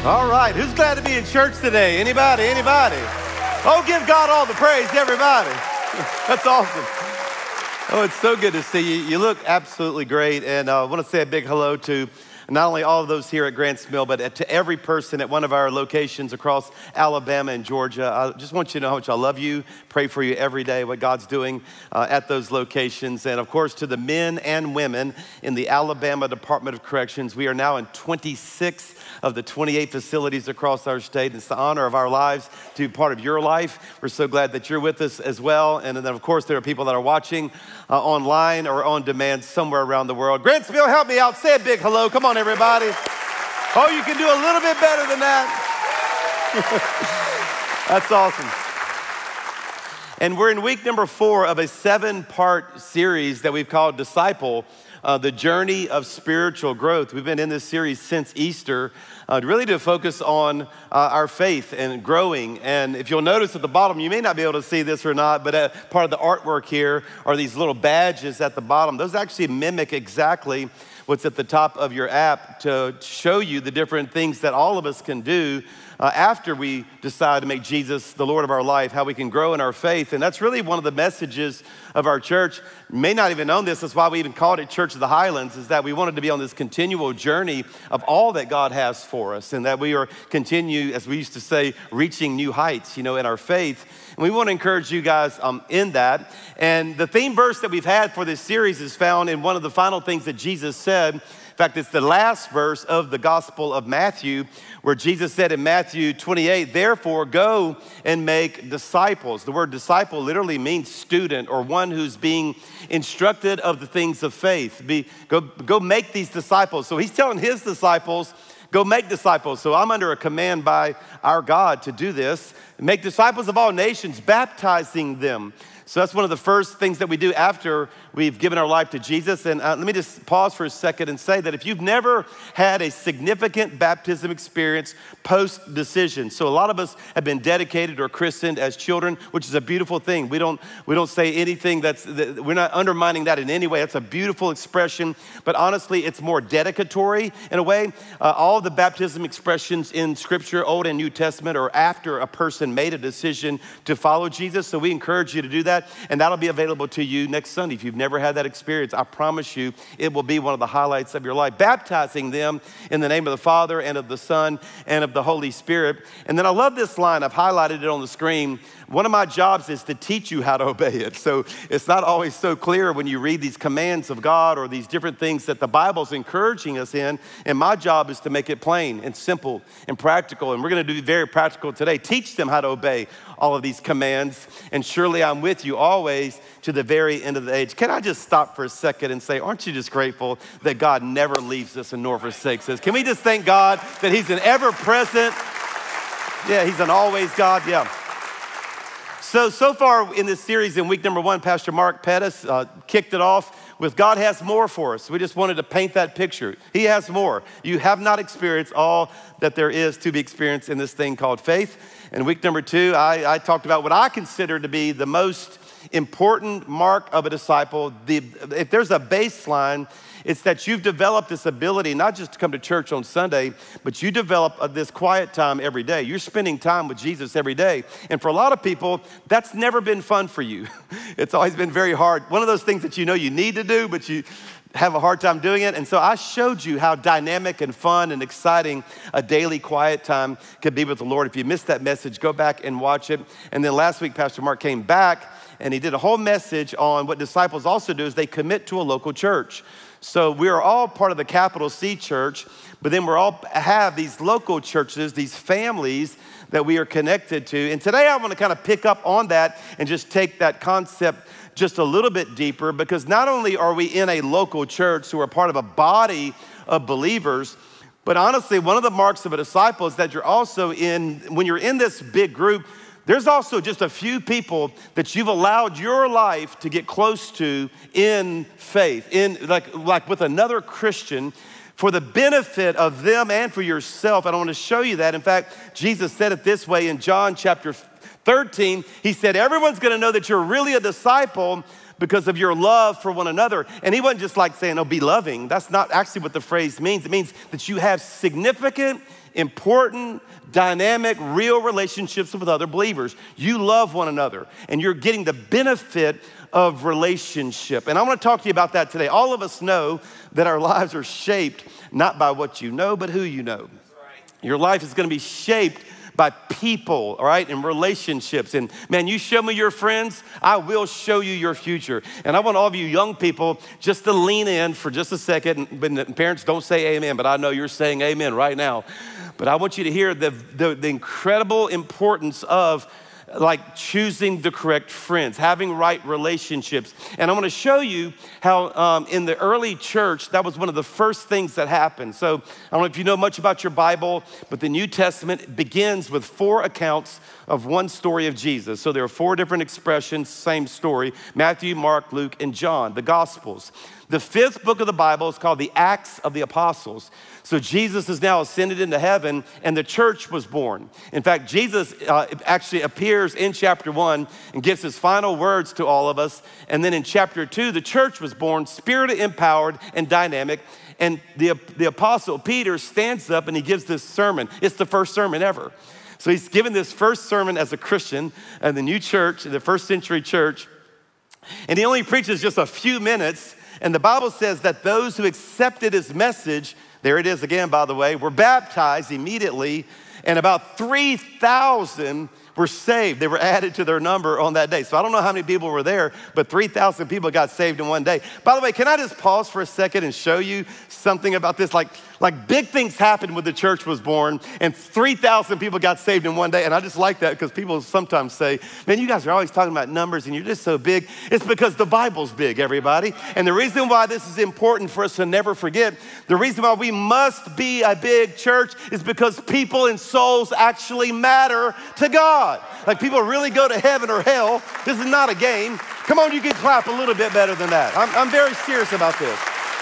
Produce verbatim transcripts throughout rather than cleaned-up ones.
All right, who's glad to be in church today? Anybody, anybody? Oh, give God all the praise, everybody. That's awesome. Oh, it's so good to see you. You look absolutely great. And uh, I want to say a big hello to not only all of those here at Grants Mill, but to every person at one of our locations across Alabama and Georgia. I just want you to know how much I love you, pray for you every day, what God's doing uh, at those locations. And of course, to the men and women in the Alabama Department of Corrections, we are now in twenty-six of the twenty-eight facilities across our state. It's the honor of our lives to be part of your life. We're so glad that you're with us as well. And then, of course, there are people that are watching uh, online or on demand somewhere around the world. Grants Mill, help me out. Say a big hello. Come on, everybody. Oh, you can do a little bit better than that. That's awesome. And we're in week number four of a seven-part series that we've called Disciple, uh, the Journey of Spiritual Growth. We've been in this series since Easter, uh, really to focus on uh, our faith and growing. And if you'll notice at the bottom, you may not be able to see this or not, but uh, part of the artwork here are these little badges at the bottom. Those actually mimic exactly what's at the top of your app to show you the different things that all of us can do uh, after we decide to make Jesus the Lord of our life, how we can grow in our faith. And that's really one of the messages of our church. You may not even know this, that's why we even called it Church of the Highlands, is that we wanted to be on this continual journey of all that God has for us, and that we are continue, as we used to say, reaching new heights, you know, in our faith. And we want to encourage you guys um, in that. And the theme verse that we've had for this series is found in one of the final things that Jesus said. In fact, it's the last verse of the Gospel of Matthew, where Jesus said in Matthew twenty-eight, therefore go and make disciples. The word disciple literally means student, or one who's being instructed of the things of faith. Be, go, go make these disciples. So he's telling his disciples, go make disciples. So I'm under a command by our God to do this. Make disciples of all nations, baptizing them. So that's one of the first things that we do after we've given our life to Jesus. And uh, let me just pause for a second and say that if you've never had a significant baptism experience post-decision, so a lot of us have been dedicated or christened as children, which is a beautiful thing. We don't we don't say anything that's, that, we're not undermining that in any way. That's a beautiful expression, but honestly, it's more dedicatory in a way. Uh, all the baptism expressions in Scripture, Old and New Testament, are after a person made a decision to follow Jesus. So we encourage you to do that. And that'll be available to you next Sunday. If you've never had that experience, I promise you it will be one of the highlights of your life. Baptizing them in the name of the Father and of the Son and of the Holy Spirit. And then I love this line. I've highlighted it on the screen. One of my jobs is to teach you how to obey it. So it's not always so clear when you read these commands of God or these different things that the Bible's encouraging us in. And my job is to make it plain and simple and practical. And we're going to do very practical today. Teach them how to obey all of these commands. And surely I'm with you always to the very end of the age. Can I just stop for a second and say, aren't you just grateful that God never leaves us and nor forsakes us? Can we just thank God that he's an ever-present, yeah, he's an always God, yeah. So, so far in this series, in week number one, Pastor Mark Pettis uh, kicked it off with God has more for us. We just wanted to paint that picture. He has more. You have not experienced all that there is to be experienced in this thing called faith. In week number two, I, I talked about what I consider to be the most important mark of a disciple. The, if there's a baseline, it's that you've developed this ability not just to come to church on Sunday, but you develop this quiet time every day. You're spending time with Jesus every day. And for a lot of people, that's never been fun for you. It's always been very hard. One of those things that you know you need to do, but you have a hard time doing it. And so I showed you how dynamic and fun and exciting a daily quiet time could be with the Lord. If you missed that message, go back and watch it. And then last week, Pastor Mark came back and he did a whole message on what disciples also do is they commit to a local church. So we are all part of the capital C church, but then we're all have these local churches, these families that we are connected to. And today I want to kind of pick up on that and just take that concept just a little bit deeper, because not only are we in a local church who are part of a body of believers, but honestly, one of the marks of a disciple is that you're also in, when you're in this big group, there's also just a few people that you've allowed your life to get close to in faith, in like, like with another Christian, for the benefit of them and for yourself. And I want to show you that. In fact, Jesus said it this way in John chapter thirteen. He said, everyone's going to know that you're really a disciple because of your love for one another. And he wasn't just like saying, oh, be loving. That's not actually what the phrase means. It means that you have significant important, dynamic, real relationships with other believers. You love one another, and you're getting the benefit of relationship. And I want to talk to you about that today. All of us know that our lives are shaped not by what you know, but who you know. Your life is going to be shaped by people, all right, and relationships. And man, you show me your friends, I will show you your future. And I want all of you young people just to lean in for just a second. And parents, don't say amen, but I know you're saying amen right now. But I want you to hear the, the, the incredible importance of like choosing the correct friends, having right relationships. And I want to show you how um, in the early church, that was one of the first things that happened. So I don't know if you know much about your Bible, but the New Testament begins with four accounts of one story of Jesus. So there are four different expressions, same story: Matthew, Mark, Luke, and John, the Gospels. The fifth book of the Bible is called the Acts of the Apostles. So Jesus is now ascended into heaven, and the church was born. In fact, Jesus uh, actually appears in chapter one and gives his final words to all of us. And then in chapter two, the church was born, spirit empowered and dynamic. And the, the apostle Peter stands up and he gives this sermon. It's the first sermon ever. So he's given this first sermon as a Christian in the new church, the first century church. And he only preaches just a few minutes. And the Bible says that those who accepted his message, there it is again, by the way, were baptized immediately, and about three thousand were saved. They were added to their number on that day. So I don't know how many people were there, but three thousand people got saved in one day. By the way, can I just pause for a second and show you something about this? Like, like big things happened when the church was born, and three thousand people got saved in one day. And I just like that because people sometimes say, man, you guys are always talking about numbers and you're just so big. It's because the Bible's big, everybody. And the reason why this is important for us to never forget, the reason why we must be a big church is because people and souls actually matter to God. Like people really go to heaven or hell. This is not a game. Come on, you can clap a little bit better than that. I'm, I'm very serious about this.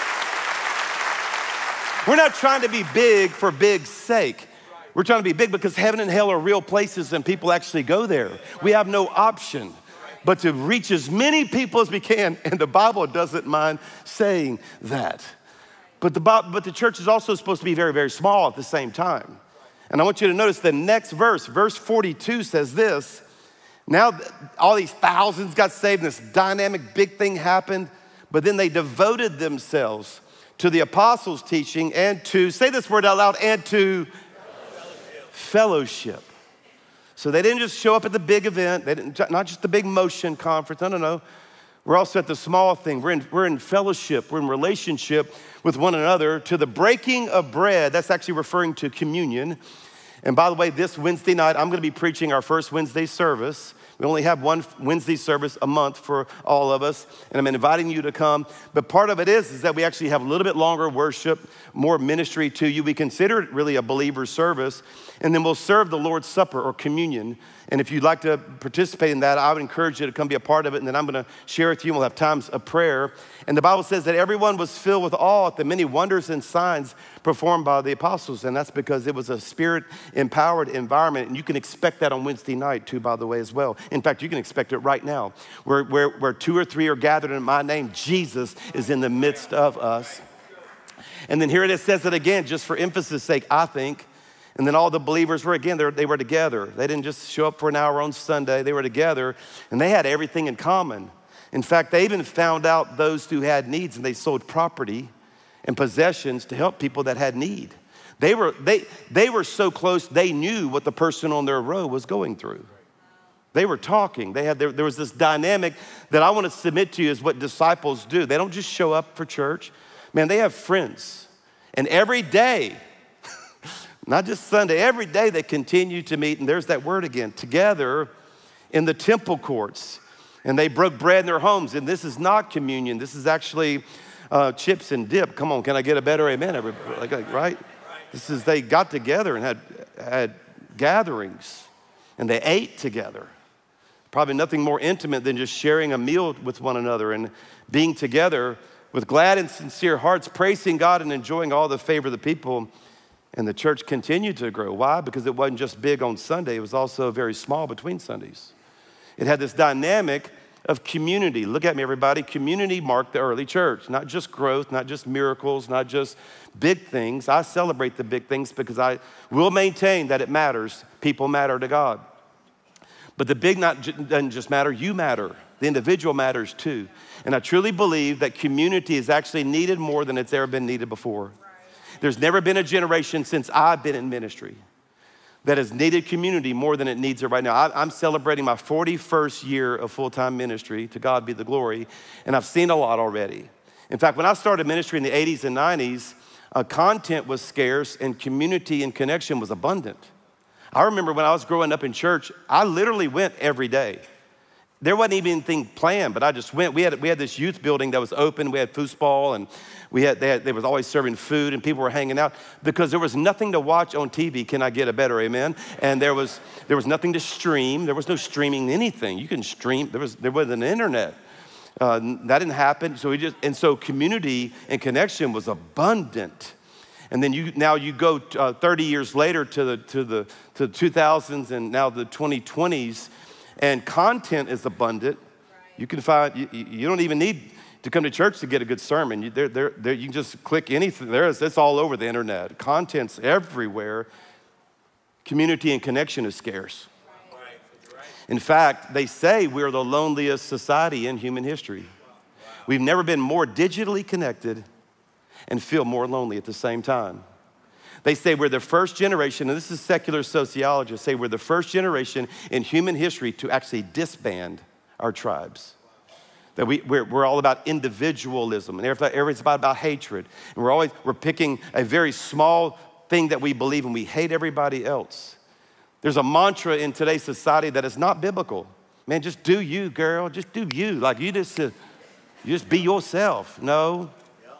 We're not trying to be big for big's sake. We're trying to be big because heaven and hell are real places and people actually go there. We have no option but to reach as many people as we can, and the Bible doesn't mind saying that. But the, but the church is also supposed to be very, very small at the same time. And I want you to notice the next verse, verse forty-two says this: now all these thousands got saved and this dynamic big thing happened, but then they devoted themselves to the apostles' teaching and to, say this word out loud, and to fellowship. fellowship. So they didn't just show up at the big event, they didn't, not just the big motion conference, no, no, no. We're also at the small thing. We're in, we're in fellowship, we're in relationship with one another, to the breaking of bread. That's actually referring to communion. And by the way, this Wednesday night, I'm gonna be preaching our first Wednesday service. We only have one Wednesday service a month for all of us, and I'm inviting you to come. But part of it is, is that we actually have a little bit longer worship, more ministry to you. We consider it really a believer service, and then we'll serve the Lord's Supper or communion. And if you'd like to participate in that, I would encourage you to come be a part of it, and then I'm gonna share with you, and we'll have times of prayer. And the Bible says that everyone was filled with awe at the many wonders and signs performed by the apostles, and that's because it was a spirit-empowered environment, and you can expect that on Wednesday night too, by the way, as well. In fact, you can expect it right now. Where, where, where two or three are gathered in my name, Jesus is in the midst of us. And then here it is, says it again, just for emphasis' sake, I think. And then all the believers were, again, they were together. They didn't just show up for an hour on Sunday. They were together, and they had everything in common. In fact, they even found out those who had needs, and they sold property and possessions to help people that had need. They were, they, they were so close, they knew what the person on their row was going through. They were talking. They had, there, there was this dynamic that I want to submit to you is what disciples do. They don't just show up for church. Man, they have friends. And every day, not just Sunday, every day they continue to meet, and there's that word again, together in the temple courts. And they broke bread in their homes, and this is not communion. This is actually uh, chips and dip. Come on, can I get a better amen, everybody? Like, right? This is, they got together and had, had gatherings, and they ate together. Probably nothing more intimate than just sharing a meal with one another and being together with glad and sincere hearts, praising God and enjoying all the favor of the people. And the church continued to grow. Why? Because it wasn't just big on Sunday, it was also very small between Sundays. It had this dynamic of community. Look at me, everybody. Community marked the early church, not just growth, not just miracles, not just big things. I celebrate the big things because I will maintain that it matters. People matter to God. But the big not doesn't just matter, you matter. The individual matters too. And I truly believe that community is actually needed more than it's ever been needed before. There's never been a generation since I've been in ministry that has needed community more than it needs it right now. I, I'm celebrating my forty-first year of full-time ministry. To God be the glory. And I've seen a lot already. In fact, when I started ministry in the eighties and nineties, uh, content was scarce and community and connection was abundant. I remember when I was growing up in church, I literally went every day. There wasn't even anything planned, but I just went. We had we had this youth building that was open. We had foosball, and we had they, had they was always serving food, and people were hanging out because there was nothing to watch on T V. Can I get a better amen? And there was there was nothing to stream. There was no streaming anything. You can stream. There was there wasn't an internet. Uh, that didn't happen. So we just and so community and connection was abundant. And then you now you go uh, thirty years later to the to the to the two thousands and now the twenty twenties. And content is abundant. You can find, you, you don't even need to come to church to get a good sermon. You, they're, they're, they're, you can just click anything. There is, it's all over the internet. Content's everywhere. Community and connection is scarce. In fact, they say we're the loneliest society in human history. We've never been more digitally connected and feel more lonely at the same time. They say we're the first generation, and this is secular sociologists, say we're the first generation in human history to actually disband our tribes. That we, we're, we're all about individualism, and everything's about, about hatred. And we're always, we're picking a very small thing that we believe, and we hate everybody else. There's a mantra in today's society that is not biblical. Man, just do you, girl, just do you. Like you just, uh, you just be yourself. No,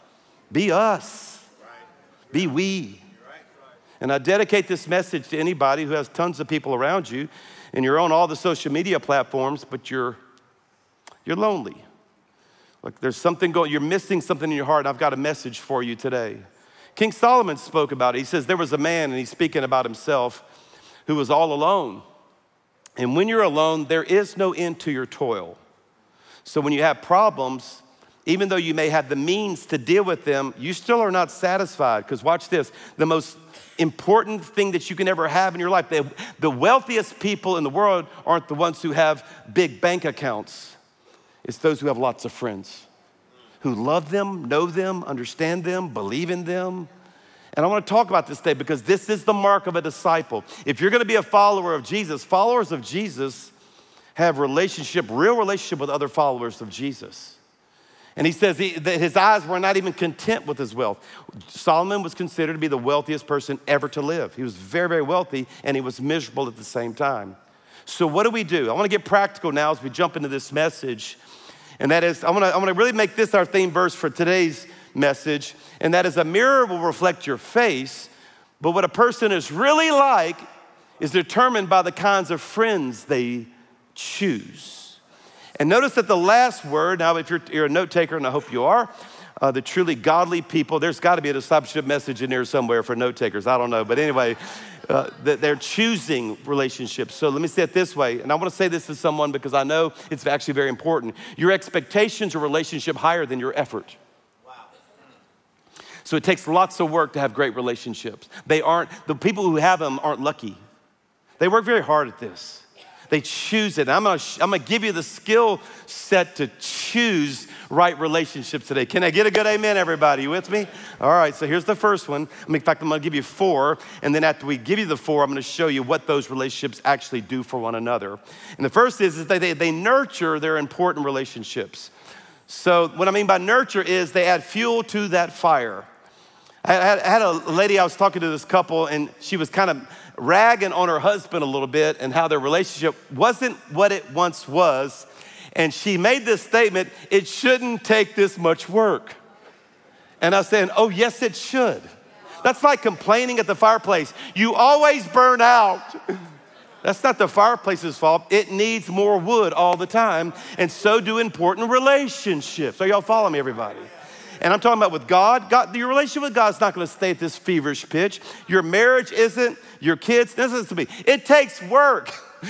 be us, be we. And I dedicate this message to anybody who has tons of people around you and you're on all the social media platforms, but you're, you're lonely. Like there's something going, you're missing something in your heart, and I've got a message for you today. King Solomon spoke about it. He says there was a man, and he's speaking about himself, who was all alone. And when you're alone, there is no end to your toil. So when you have problems, even though you may have the means to deal with them, you still are not satisfied. Because watch this, the most important thing that you can ever have in your life. The, the wealthiest people in the world aren't the ones who have big bank accounts. It's those who have lots of friends, who love them, know them, understand them, believe in them. And I want to talk about this today because this is the mark of a disciple. If you're going to be a follower of Jesus, followers of Jesus have relationship, real relationship with other followers of Jesus. And he says he, that his eyes were not even content with his wealth. Solomon was considered to be the wealthiest person ever to live. He was very, very wealthy, and he was miserable at the same time. So what do we do? I want to get practical now as we jump into this message. And that is, I want to, I want to really make this our theme verse for today's message. And that is, a mirror will reflect your face, but what a person is really like is determined by the kinds of friends they choose. And notice that the last word, now if you're, you're a note taker, and I hope you are, uh, the truly godly people, there's got to be a discipleship message in there somewhere for note takers. I don't know. But anyway, uh, they're choosing relationships. So let me say it this way. And I want to say this to someone because I know it's actually very important. Your expectations are relationship higher than your effort. Wow. So it takes lots of work to have great relationships. They aren't, the people who have them aren't lucky. They work very hard at this. They choose it. I'm gonna, I'm gonna give you the skill set to choose right relationships today. Can I get a good amen, everybody? You with me? All right, so here's the first one. I mean, in fact, I'm gonna give you four, and then after we give you the four, I'm gonna show you what those relationships actually do for one another. And the first is, is that they, they nurture their important relationships. So what I mean by nurture is they add fuel to that fire. I had, I had a lady, I was talking to this couple, and she was kind of ragging on her husband a little bit and how their relationship wasn't what it once was. And she made this statement, it shouldn't take this much work. And I was saying, oh, yes, it should. That's like complaining at the fireplace. You always burn out. That's not the fireplace's fault. It needs more wood all the time. And so do important relationships. Are y'all following me, everybody? And I'm talking about with God. God, your relationship with God is not going to stay at this feverish pitch. Your marriage isn't. Your kids, this is to me. It takes work.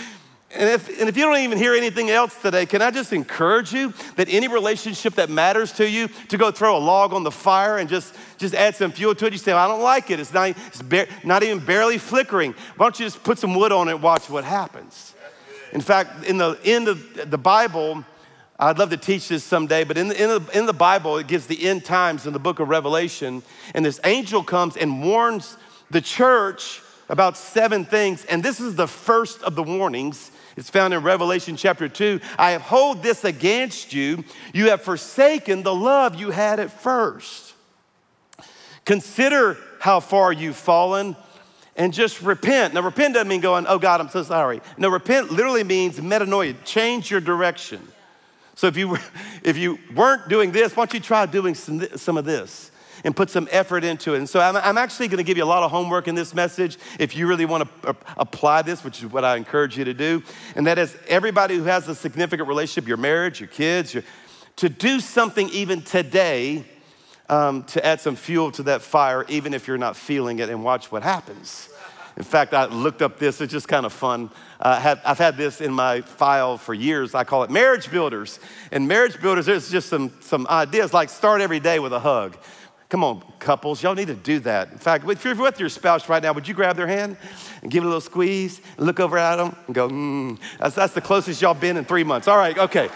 And if, and if you don't even hear anything else today, can I just encourage you that any relationship that matters to you, to go throw a log on the fire and just, just add some fuel to it? You say, well, I don't like it. It's not, it's bar- not even barely flickering. Why don't you just put some wood on it and watch what happens? In fact, in the end of the Bible, I'd love to teach this someday, but in the, in, the, in the Bible, it gives the end times in the book of Revelation, and this angel comes and warns the church about seven things, and this is the first of the warnings. It's found in Revelation chapter two. I have hold this against you. You have forsaken the love you had at first. Consider how far you've fallen and just repent. Now, repent doesn't mean going, oh God, I'm so sorry. No, repent literally means metanoia, change your direction. So if you, if you weren't doing this, why don't you try doing some, some of this and put some effort into it? And so I'm, I'm actually gonna give you a lot of homework in this message if you really wanna apply this, which is what I encourage you to do. And that is everybody who has a significant relationship, your marriage, your kids, your, to do something even today um, to add some fuel to that fire, even if you're not feeling it, and watch what happens. In fact, I looked up this, it's just kind of fun. Uh, have, I've had this in my file for years. I call it Marriage Builders. And Marriage Builders, there's just some, some ideas like start every day with a hug. Come on, couples, y'all need to do that. In fact, if you're with your spouse right now, would you grab their hand and give it a little squeeze and look over at them and go, mm. That's, that's the closest y'all been in three months. All right, okay.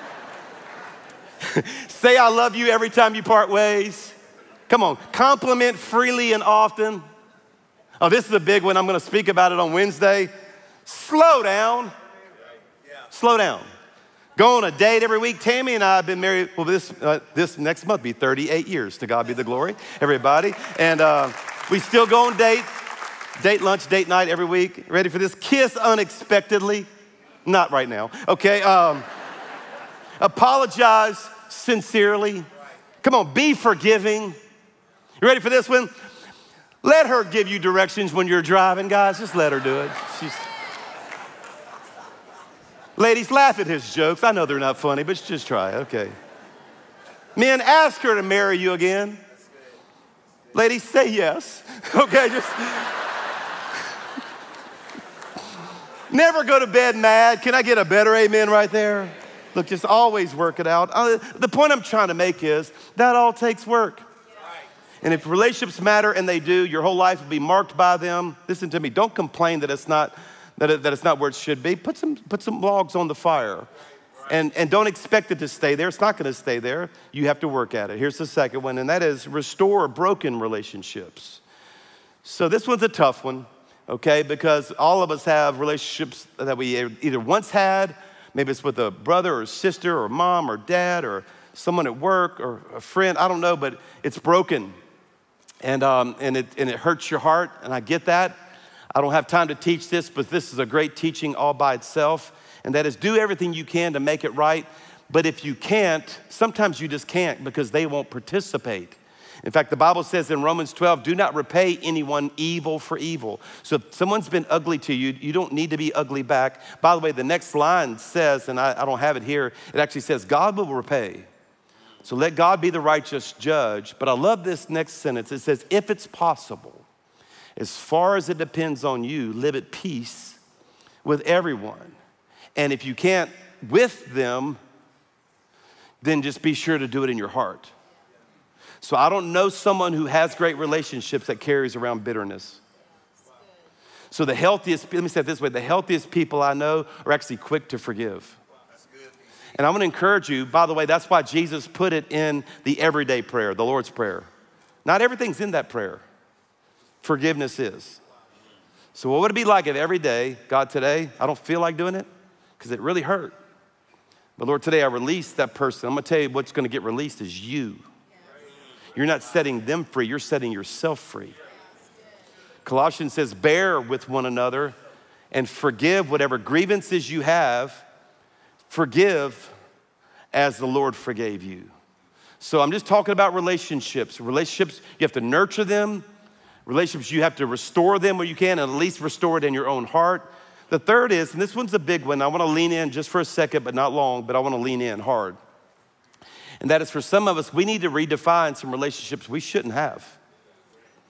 Say I love you every time you part ways. Come on, compliment freely and often. Oh, this is a big one. I'm gonna speak about it on Wednesday. Slow down. Slow down. Go on a date every week. Tammy and I have been married, well, this, uh, this next month be thirty-eight years. To God be the glory, everybody. And uh, we still go on date, date lunch, date night every week. Ready for this? Kiss unexpectedly. Not right now, okay? Um, apologize sincerely. Come on, be forgiving. You ready for this one? Let her give you directions when you're driving, guys. Just let her do it. She's... Ladies, laugh at his jokes. I know they're not funny, but just try, okay. Men, ask her to marry you again. Ladies, say yes. Okay, just... Never go to bed mad. Can I get a better amen right there? Look, just always work it out. Uh, the point I'm trying to make is that all takes work. And if relationships matter, and they do, your whole life will be marked by them. Listen to me, don't complain that it's not, that, it, that it's not where it should be. Put some, put some logs on the fire. And, and don't expect it to stay there. It's not gonna stay there. You have to work at it. Here's the second one, and that is restore broken relationships. So this one's a tough one, okay? Because all of us have relationships that we either once had, maybe it's with a brother or sister or mom or dad or someone at work or a friend, I don't know, but it's broken. And, um, and, it, and it hurts your heart, and I get that. I don't have time to teach this, but this is a great teaching all by itself, and that is do everything you can to make it right, but if you can't, sometimes you just can't because they won't participate. In fact, the Bible says in Romans twelve, do not repay anyone evil for evil. So if someone's been ugly to you, you don't need to be ugly back. By the way, the next line says, and I, I don't have it here, it actually says, God will repay. So let God be the righteous judge. But I love this next sentence. It says, if it's possible, as far as it depends on you, live at peace with everyone. And if you can't with them, then just be sure to do it in your heart. So I don't know someone who has great relationships that carries around bitterness. So the healthiest, let me say it this way, the healthiest people I know are actually quick to forgive. And I'm gonna encourage you, by the way, that's why Jesus put it in the everyday prayer, the Lord's Prayer. Not everything's in that prayer. Forgiveness is. So what would it be like if every day, God, today, I don't feel like doing it because it really hurt. But Lord, today I release that person. I'm gonna tell you what's gonna get released is you. You're not setting them free, you're setting yourself free. Colossians says, bear with one another and forgive whatever grievances you have. Forgive as the Lord forgave you. So I'm just talking about relationships. Relationships, you have to nurture them. Relationships, you have to restore them where you can, and at least restore it in your own heart. The third is, and this one's a big one, I wanna lean in just for a second, but not long, but I wanna lean in hard. And that is for some of us, we need to redefine some relationships we shouldn't have.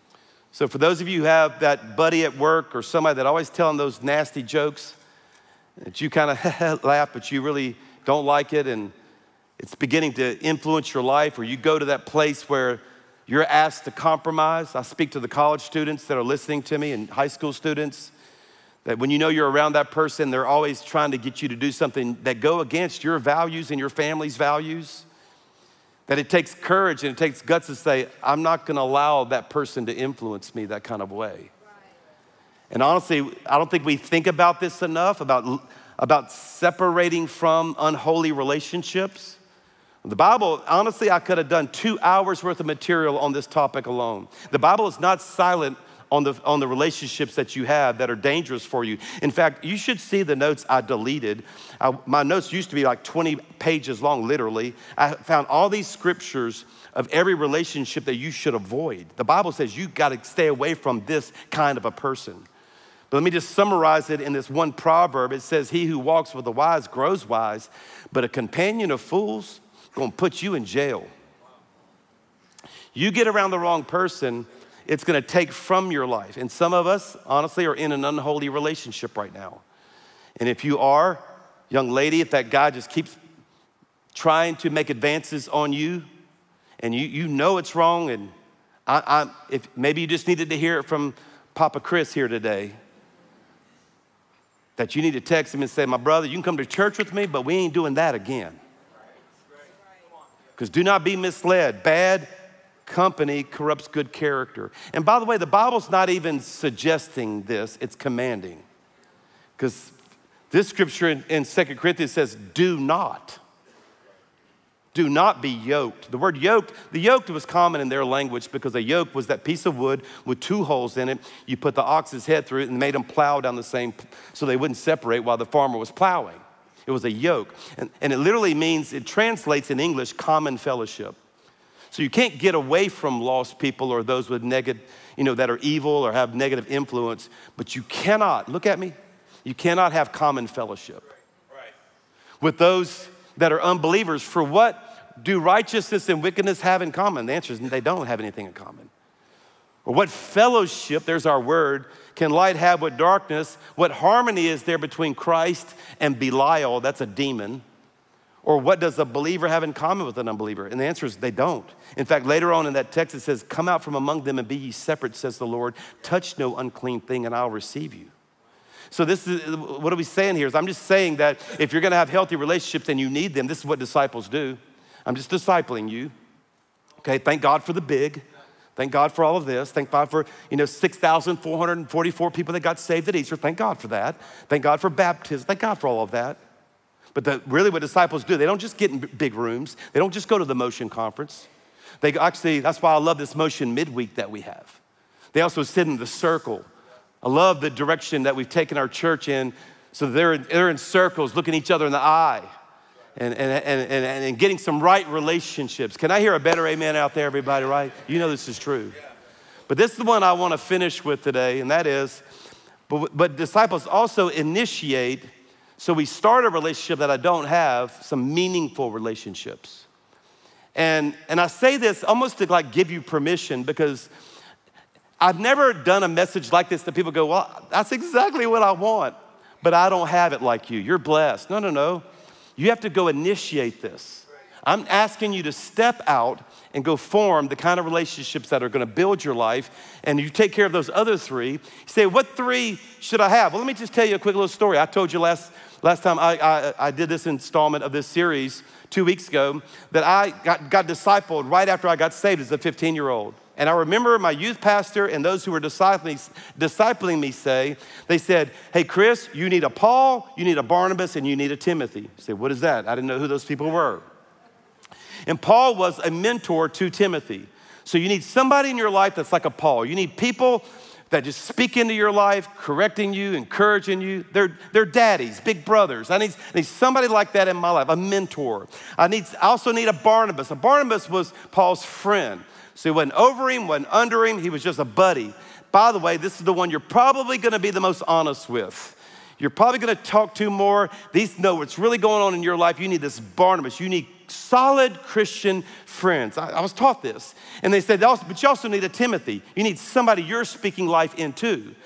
So for those of you who have that buddy at work or somebody that always telling those nasty jokes, that you kind of laugh, but you really don't like it, and it's beginning to influence your life, or you go to that place where you're asked to compromise. I speak to the college students that are listening to me and high school students, that when you know you're around that person, they're always trying to get you to do something that go against your values and your family's values. That it takes courage and it takes guts to say, I'm not gonna allow that person to influence me that kind of way. Right. And honestly, I don't think we think about this enough, about, about separating from unholy relationships. The Bible, honestly, I could have done two hours worth of material on this topic alone. The Bible is not silent on the, on the relationships that you have that are dangerous for you. In fact, you should see the notes I deleted. I, my notes used to be like twenty pages long, literally. I found all these scriptures of every relationship that you should avoid. The Bible says you gotta stay away from this kind of a person. But let me just summarize it in this one proverb. It says, he who walks with the wise grows wise, but a companion of fools gonna put you in jail. You get around the wrong person, it's gonna take from your life. And some of us, honestly, are in an unholy relationship right now. And if you are, young lady, if that guy just keeps trying to make advances on you, and you, you know it's wrong, and I, I, if maybe you just needed to hear it from Papa Chris here today, that you need to text him and say, my brother, you can come to church with me, but we ain't doing that again. Because do not be misled. Bad company corrupts good character. And by the way, the Bible's not even suggesting this, it's commanding. Because this scripture in, in Second Corinthians says, do not. Do not be yoked. The word yoked, the yoked was common in their language because a yoke was that piece of wood with two holes in it. You put the ox's head through it and made them plow down the same, so they wouldn't separate while the farmer was plowing. It was a yoke. And, and it literally means, it translates in English, common fellowship. So you can't get away from lost people or those with negative, you know, that are evil or have negative influence, but you cannot, look at me, you cannot have common fellowship right. Right. with those that are unbelievers. For what do righteousness and wickedness have in common? The answer is they don't have anything in common. Or what fellowship, there's our word, can light have with darkness? What harmony is there between Christ and Belial? That's a demon. Or what does a believer have in common with an unbeliever? And the answer is they don't. In fact, later on in that text, it says, come out from among them and be ye separate, says the Lord. Touch no unclean thing and I'll receive you. So this is, what are we saying here? Is I'm just saying that if you're gonna have healthy relationships and you need them, this is what disciples do. I'm just discipling you. Okay, thank God for the big. Thank God for all of this. Thank God for, you know, six thousand four hundred forty-four people that got saved at Easter. Thank God for that. Thank God for baptism. Thank God for all of that. But the, really what disciples do, they don't just get in big rooms. They don't just go to the Motion Conference. They actually, that's why I love this Motion midweek that we have. They also sit in the circle. I love the direction that we've taken our church in, so they're, they're in circles, looking each other in the eye and, and, and, and, and getting some right relationships. Can I hear a better amen out there, everybody, right? You know this is true. But this is the one I want to finish with today, and that is, but, but disciples also initiate. So we start a relationship that I don't have, some meaningful relationships. And, and I say this almost to like give you permission, because I've never done a message like this that people go, well, that's exactly what I want, but I don't have it like you. You're blessed. No, no, no. You have to go initiate this. I'm asking you to step out and go form the kind of relationships that are gonna build your life, and you take care of those other three. You say, what three should I have? Well, let me just tell you a quick little story. I told you last Last time I, I, I did this installment of this series two weeks ago, that I got, got discipled right after I got saved as a fifteen-year-old. And I remember my youth pastor and those who were discipling, discipling me say, they said, hey, Chris, you need a Paul, you need a Barnabas, and you need a Timothy. You say, what is that? I didn't know who those people were. And Paul was a mentor to Timothy. So you need somebody in your life that's like a Paul. You need people that just speak into your life, correcting you, encouraging you. They're, they're daddies, big brothers. I need, I need somebody like that in my life, a mentor. I, need, I also need a Barnabas. A Barnabas was Paul's friend. So he wasn't over him, wasn't under him, he was just a buddy. By the way, this is the one you're probably gonna be the most honest with. You're probably gonna talk to more. These know what's really going on in your life. You need this Barnabas. You need solid Christian friends. I, I was taught this. And they said, but you also need a Timothy. You need somebody you're speaking life into.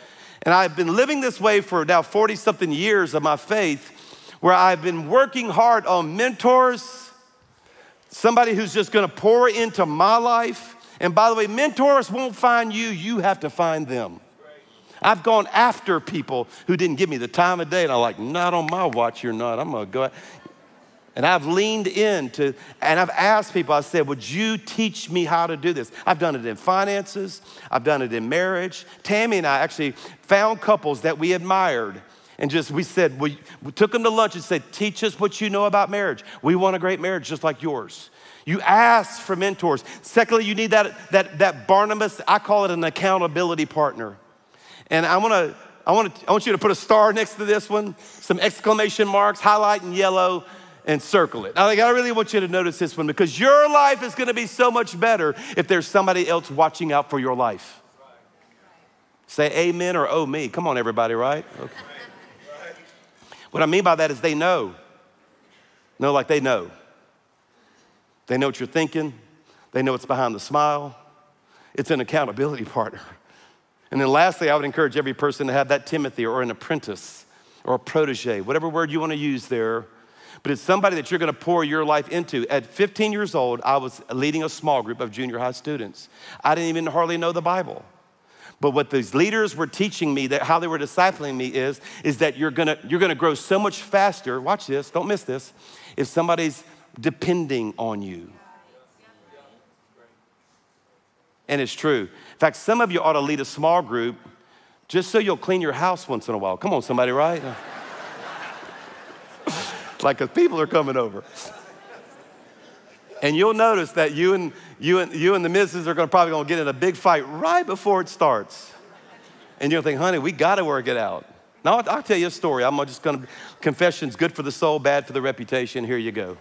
And I've been living this way for now forty something years of my faith, where I've been working hard on mentors, somebody who's just gonna pour into my life. And by the way, mentors won't find you, you have to find them. I've gone after people who didn't give me the time of day, and I'm like, not on my watch, you're not. I'm gonna go. And I've leaned into, and I've asked people, I said, would you teach me how to do this? I've done it in finances, I've done it in marriage. Tammy and I actually found couples that we admired, and just, we said, we, we took them to lunch and said, teach us what you know about marriage. We want a great marriage just like yours. You ask for mentors. Secondly, you need that, that, that Barnabas, I call it an accountability partner. And I wanna, I, wanna, I want you to put a star next to this one, some exclamation marks, highlight in yellow, and circle it. I think I really want you to notice this one, because your life is gonna be so much better if there's somebody else watching out for your life. Say amen or oh me. Come on, everybody, right? Okay. What I mean by that is they know. No, like they know. They know what you're thinking. They know what's behind the smile. It's an accountability partner. And then lastly, I would encourage every person to have that Timothy or an apprentice or a protege, whatever word you want to use there. But it's somebody that you're gonna pour your life into. At fifteen years old, I was leading a small group of junior high students. I didn't even hardly know the Bible. But what these leaders were teaching me, that how they were discipling me is, is that you're gonna, you're gonna grow so much faster, watch this, don't miss this, if somebody's depending on you. And it's true. In fact, some of you ought to lead a small group just so you'll clean your house once in a while. Come on, somebody, right? Like, cause people are coming over. And you'll notice that you and you and you and the missus are gonna probably gonna get in a big fight right before it starts. And you'll think, honey, we gotta work it out. Now, I'll, I'll tell you a story. I'm just gonna, confession's good for the soul, bad for the reputation. Here you go.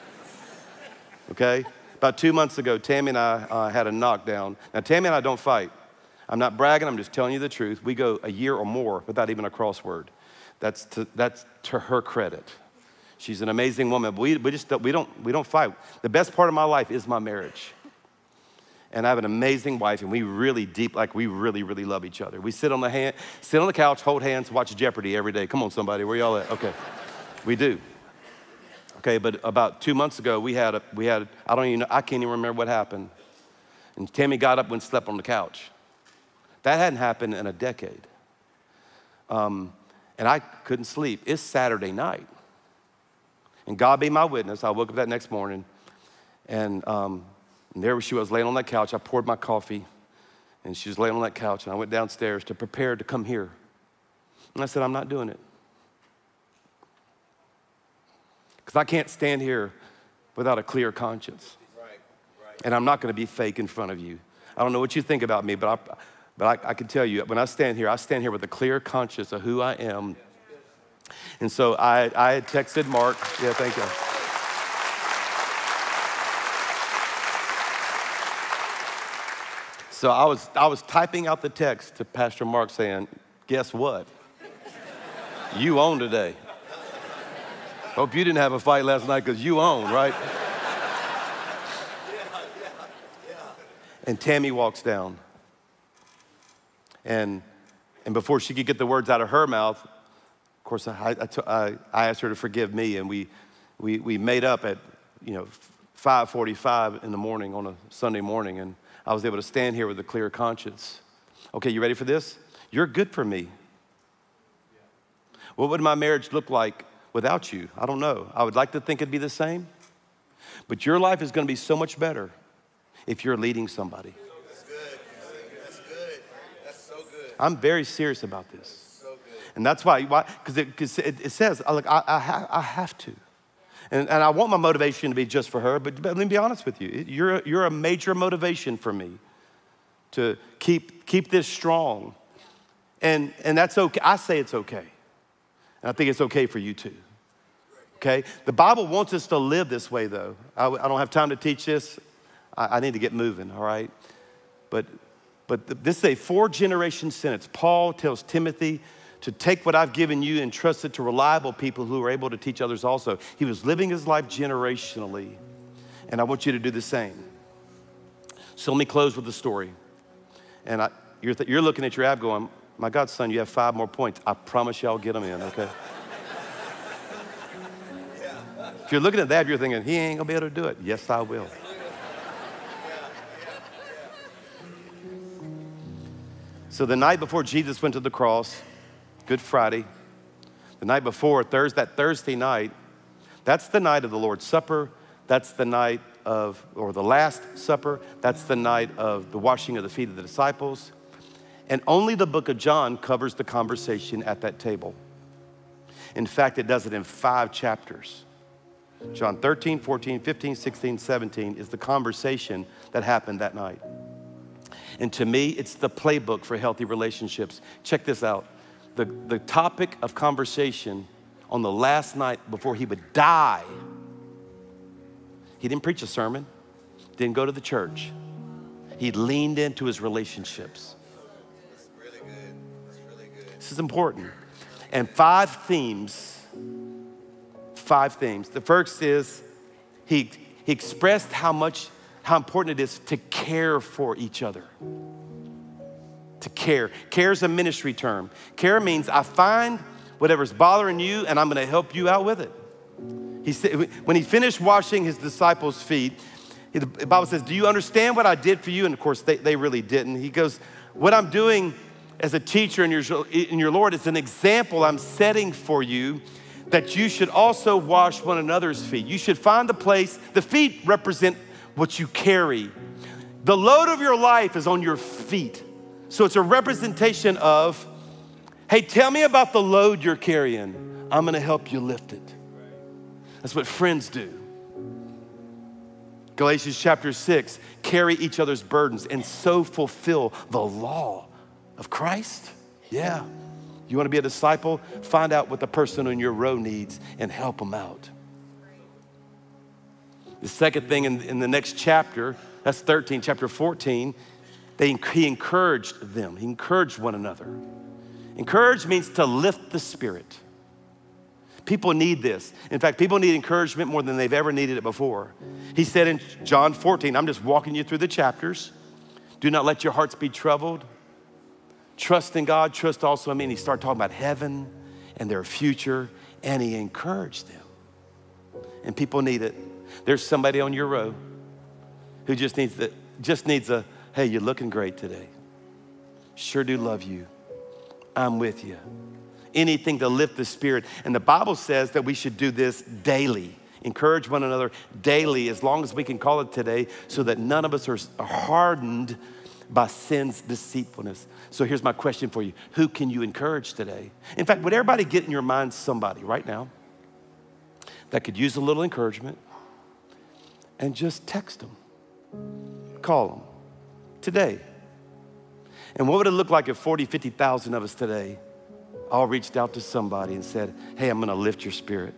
Okay? About two months ago, Tammy and I uh, had a knockdown. Now, Tammy and I don't fight. I'm not bragging, I'm just telling you the truth. We go a year or more without even a crossword. That's to, that's to her credit. She's an amazing woman, but we, we just don't, we don't, we don't fight. The best part of my life is my marriage. And I have an amazing wife, and we really deep, like we really, really love each other. We sit on the hand, sit on the couch, hold hands, watch Jeopardy every day. Come on, somebody, where y'all at? Okay, we do. Okay, but about two months ago, we had, a, we had, I don't even know, I can't even remember what happened. And Tammy got up and slept on the couch. That hadn't happened in a decade. Um, and I couldn't sleep. It's Saturday night. And God be my witness, I woke up that next morning, and, um, and there she was laying on that couch. I poured my coffee, and she was laying on that couch, and I went downstairs to prepare to come here. And I said, I'm not doing it. Because I can't stand here without a clear conscience. Right, right. And I'm not gonna be fake in front of you. I don't know what you think about me, but I, but I, I can tell you, when I stand here, I stand here with a clear conscience of who I am. And so I, I had texted Mark. Yeah, thank you. So I was, I was typing out the text to Pastor Mark saying, guess what? You own today. Hope you didn't have a fight last night because you own, right? And Tammy walks down. And, and before she could get the words out of her mouth, of course, I, I, t- I, I asked her to forgive me, and we, we, we made up at, you know, five forty-five in the morning on a Sunday morning, and I was able to stand here with a clear conscience. Okay, you ready for this? You're good for me. What would my marriage look like without you? I don't know. I would like to think it'd be the same, but your life is gonna be so much better if you're leading somebody. That's good. That's good. That's so good. I'm very serious about this. And that's why, because it, it, it says, look, I, I, ha, I have to. And, and I want my motivation to be just for her, but, but let me be honest with you. You're a, you're a major motivation for me to keep, keep this strong. And, and that's okay. I say it's okay. And I think it's okay for you too. Okay? The Bible wants us to live this way, though. I, I don't have time to teach this. I, I need to get moving, all right? But, but this is a four-generation sentence. Paul tells Timothy to take what I've given you and trust it to reliable people who are able to teach others also. He was living his life generationally, and I want you to do the same. So let me close with the story. And I, you're, th- you're looking at your app going, My God, son, you have five more points. I promise you I'll get them in, okay? If you're looking at that, you're thinking, he ain't gonna be able to do it. Yes, I will. So the night before Jesus went to the cross, Good Friday, the night before, Thursday, that Thursday night, that's the night of the Lord's Supper. That's the night of, or the Last Supper. That's the night of the washing of the feet of the disciples. And only the book of John covers the conversation at that table. In fact, it does it in five chapters. John thirteen, fourteen, fifteen, sixteen, seventeen is the conversation that happened that night. And to me, it's the playbook for healthy relationships. Check this out. The, the topic of conversation on the last night before he would die, he didn't preach a sermon, didn't go to the church. He leaned into his relationships. That's really good. That's really good. This is important. And five themes, five themes. The first is he, he expressed how much, how important it is to care for each other. To care. Care is a ministry term. Care means I find whatever's bothering you and I'm gonna help you out with it. He said, when he finished washing his disciples' feet, the Bible says, do you understand what I did for you? And of course, they, they really didn't. He goes, what I'm doing as a teacher in your, in your Lord is an example I'm setting for you that you should also wash one another's feet. You should find the place, the feet represent what you carry. The load of your life is on your feet. So it's a representation of, hey, tell me about the load you're carrying. I'm gonna help you lift it. That's what friends do. Galatians chapter six, carry each other's burdens and so fulfill the law of Christ. Yeah. You wanna be a disciple? Find out what the person in your row needs and help them out. The second thing in, in the next chapter, that's thirteen, chapter fourteen, they, he encouraged them. He encouraged one another. Encourage means to lift the spirit. People need this. In fact, people need encouragement more than they've ever needed it before. He said in John fourteen, I'm just walking you through the chapters. Do not let your hearts be troubled. Trust in God, trust also in me. And he started talking about heaven and their future, and he encouraged them. And people need it. There's somebody on your row who just needs the, just needs a, hey, you're looking great today. Sure do love you. I'm with you. Anything to lift the spirit. And the Bible says that we should do this daily. Encourage one another daily, as long as we can call it today, so that none of us are hardened by sin's deceitfulness. So here's my question for you. Who can you encourage today? In fact, would everybody get in your mind somebody right now that could use a little encouragement? And just text them, call them today. And what would it look like if forty, fifty thousand of us today all reached out to somebody and said, hey, I'm gonna lift your spirit.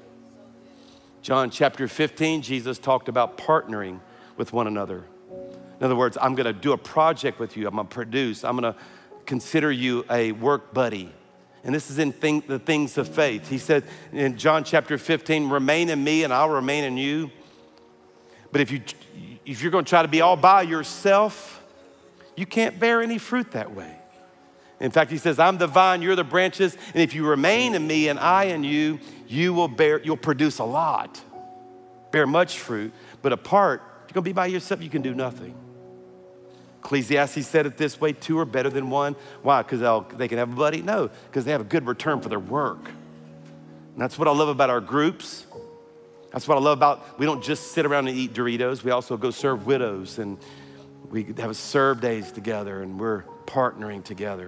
John chapter fifteen, Jesus talked about partnering with one another. In other words, I'm gonna do a project with you. I'm gonna produce, I'm gonna consider you a work buddy. And this is in thing, the things of faith. He said in John chapter fifteen, remain in me and I'll remain in you. But if, you, if you're gonna try to be all by yourself, you can't bear any fruit that way. In fact, he says, I'm the vine, you're the branches, and if you remain in me and I in you, you will bear, you'll produce a lot, bear much fruit. But apart, if you're gonna be by yourself, you can do nothing. Ecclesiastes said it this way, two are better than one. Why? Because they can have a buddy? No, because they have a good return for their work. And that's what I love about our groups. That's what I love about, we don't just sit around and eat Doritos, we also go serve widows, and we have a serve days together, and we're partnering together.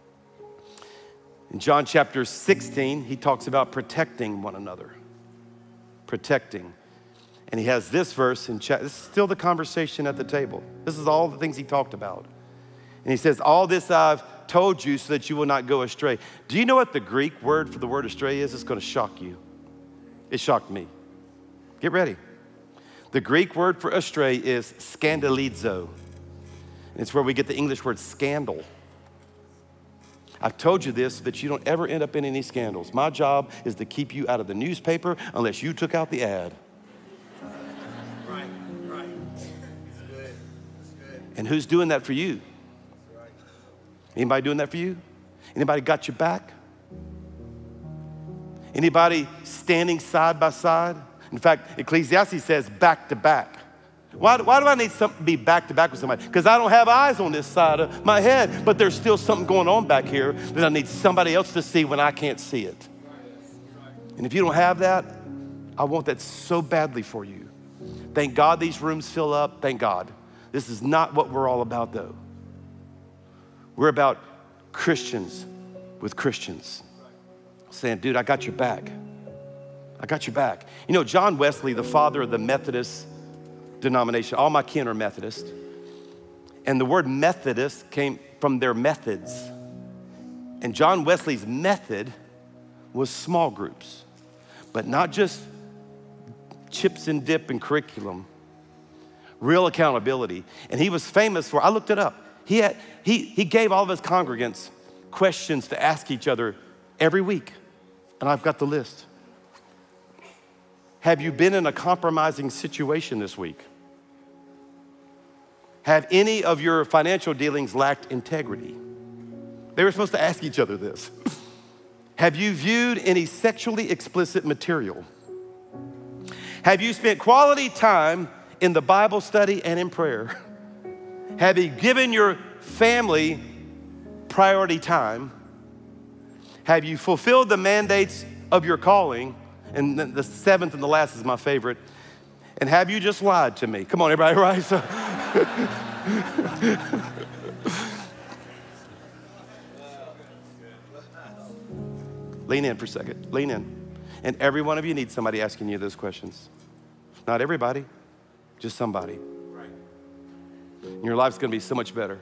In John chapter sixteen, he talks about protecting one another. Protecting. And he has this verse in chat. This is still the conversation at the table. This is all the things he talked about. And he says, all this I've told you so that you will not go astray. Do you know what the Greek word for the word astray is? It's gonna shock you. It shocked me. Get ready. The Greek word for astray is scandalizo. And it's where we get the English word scandal. I've told you this so that you don't ever end up in any scandals. My job is to keep you out of the newspaper unless you took out the ad. Right, right. That's good. That's good. And who's doing that for you? That's right. Anybody doing that for you? Anybody got your back? Anybody standing side by side? In fact, Ecclesiastes says back to back. Why, why do I need something to be back to back with somebody? Because I don't have eyes on this side of my head, but there's still something going on back here that I need somebody else to see when I can't see it. And if you don't have that, I want that so badly for you. Thank God these rooms fill up, thank God. This is not what we're all about though. We're about Christians with Christians saying, dude, I got your back. I got your back. You know, John Wesley, the father of the Methodist denomination, all my kin are Methodist. And the word Methodist came from their methods. And John Wesley's method was small groups, but not just chips and dip and curriculum, real accountability. And he was famous for, I looked it up. He, had, he, he gave all of his congregants questions to ask each other every week. And I've got the list. Have you been in a compromising situation this week? Have any of your financial dealings lacked integrity? They were supposed to ask each other this. Have you viewed any sexually explicit material? Have you spent quality time in the Bible study and in prayer? Have you given your family priority time? Have you fulfilled the mandates of your calling? And the seventh and the last is my favorite. And have you just lied to me? Come on, everybody, right? So, lean in for a second, lean in. And every one of you needs somebody asking you those questions. Not everybody, just somebody. And your life's gonna be so much better.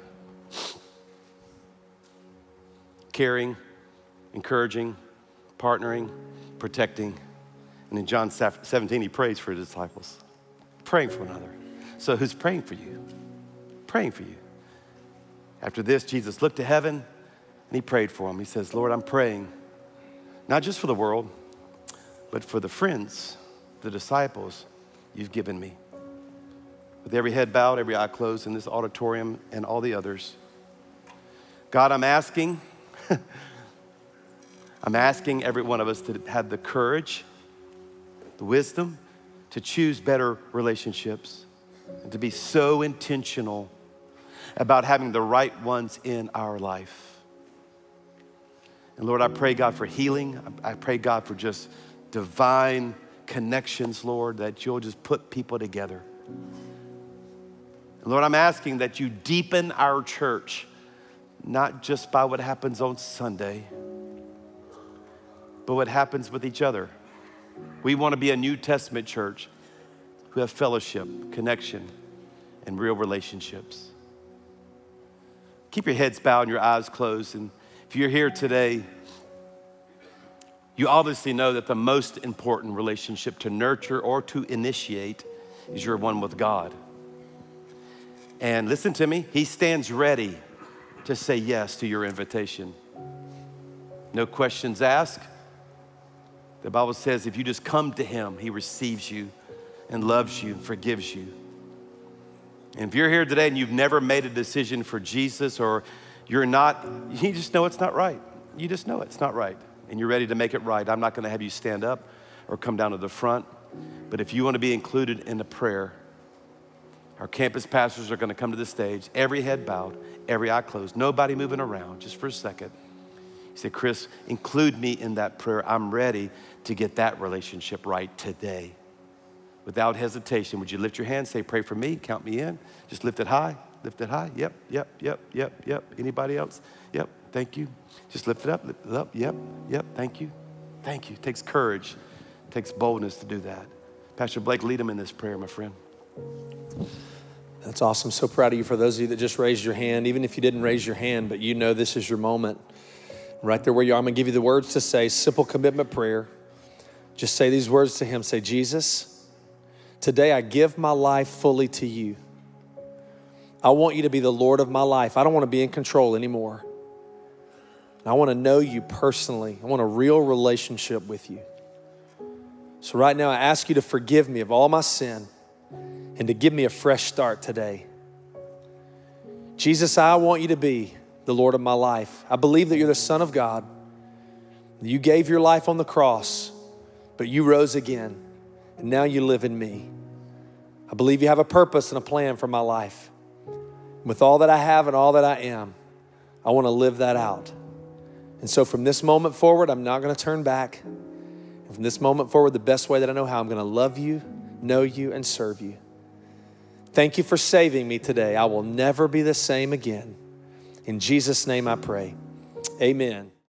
Caring, encouraging, partnering, protecting. And in John seventeen, he prays for his disciples, praying for one another. So who's praying for you? Praying for you. After this, Jesus looked to heaven and he prayed for them. He says, Lord, I'm praying, not just for the world, but for the friends, the disciples you've given me. With every head bowed, every eye closed in this auditorium and all the others. God, I'm asking, I'm asking every one of us to have the courage, the wisdom to choose better relationships and to be so intentional about having the right ones in our life. And Lord, I pray, God, for healing. I pray, God, for just divine connections, Lord, that you'll just put people together. And Lord, I'm asking that you deepen our church, not just by what happens on Sunday, but what happens with each other. We want to be a New Testament church who have fellowship, connection, and real relationships. Keep your heads bowed and your eyes closed. And if you're here today, you obviously know that the most important relationship to nurture or to initiate is your one with God. And listen to me, he stands ready to say yes to your invitation. No questions asked. The Bible says if you just come to him, he receives you and loves you and forgives you. And if you're here today and you've never made a decision for Jesus, or you're not, you just know it's not right. You just know it's not right. And you're ready to make it right. I'm not gonna have you stand up or come down to the front. But if you wanna be included in the prayer, our campus pastors are gonna come to the stage, every head bowed, every eye closed, nobody moving around, just for a second. He said, Chris, include me in that prayer. I'm ready to get that relationship right today. Without hesitation, would you lift your hand, say, pray for me, count me in. Just lift it high, lift it high. Yep, yep, yep, yep, yep. Anybody else? Yep, thank you. Just lift it up, lift it up. Yep, yep, thank you. Thank you. It takes courage, it takes boldness to do that. Pastor Blake, lead him in this prayer, my friend. That's awesome. So proud of you. For those of you that just raised your hand, even if you didn't raise your hand, but you know this is your moment. Right there where you are, I'm gonna give you the words to say, simple commitment prayer. Just say these words to him. Say, Jesus, today I give my life fully to you. I want you to be the Lord of my life. I don't want to be in control anymore. I want to know you personally. I want a real relationship with you. So right now I ask you to forgive me of all my sin and to give me a fresh start today. Jesus, I want you to be the Lord of my life. I believe that you're the Son of God. You gave your life on the cross, but you rose again, and now you live in me. I believe you have a purpose and a plan for my life. With all that I have and all that I am, I want to live that out. And so from this moment forward, I'm not going to turn back. And from this moment forward, the best way that I know how, I'm going to love you, know you, and serve you. Thank you for saving me today. I will never be the same again. In Jesus' name I pray. Amen.